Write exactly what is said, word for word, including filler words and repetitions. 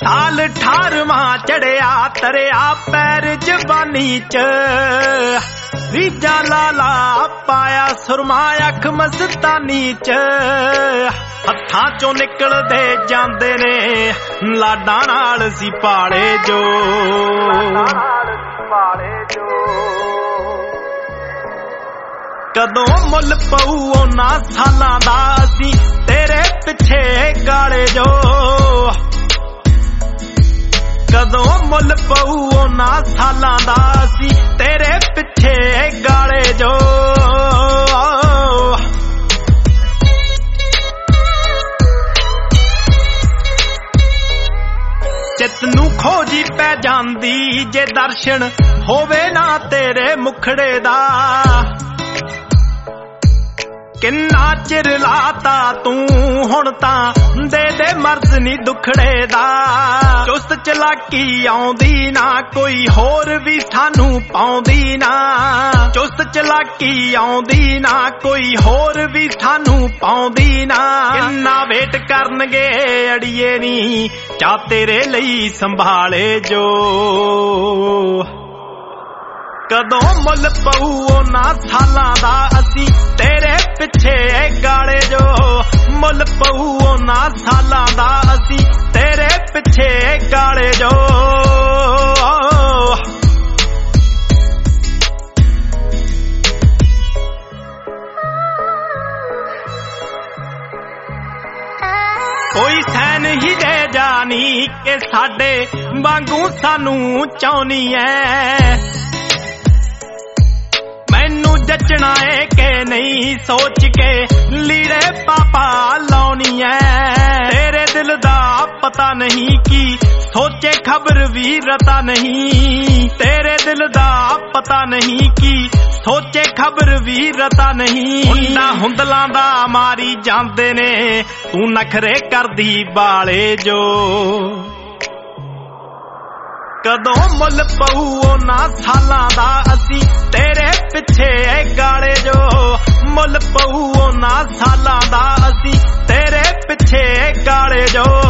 साल अठारवां चढ़िया तरिया पैर जवानी च रीजा लाला पाया सुरमा अख मस्तानी च हत्थां चों निकलदे जांदे ने लाडां नाल सी पाले जो कदों मुल पऊ उन्हां सालां दा असीं तेरे पिछे गाले जो कदों मुल पऊ उन्हां सालां दा असीं तेरे पिछे गाले जो चित नूं खोजी पै जांदी जे दर्शन होवे ना तेरे मुखड़े दा किन्ना चिर लाता तू हुण तां दे दे मर्ज नी दुखड़े दा चुस्त चलाकी आउंदी ना कोई होर भी सानू पाउंदी ना चुस्त चलाकी आउंदी ना कोई होर भी सानू पाउंदी ना किन्ना वेट करनगे अड़िए नी चा तेरे लई संभाले जो कदों मुल पऊ उन्हां सालां दा असीं तेरे पिछे गाले जो मुल पऊ उन्हां सालां दा असीं तेरे पिछे गाले जो कोई सैन ही दे जानी के साडे वांगू सानू चाहुनी ऐ मैनू जचना है के नहीं सोच के लीड़े पापा लाउनी है तेरे दिल दा पता नहीं की सोचे खबर भी रता नहीं तेरे दिल दा पता नहीं की सोचे खबर भी रता नहीं उन्ना हुंदलां दा मारी जांदे ने तू नखरे करदी बाले जो कदों मुल पऊ उन्हां सालां दा असीं तेरे पिछे गाले जो मुल पऊ उन्हां सालां दा असीं तेरे पिछे गाले जो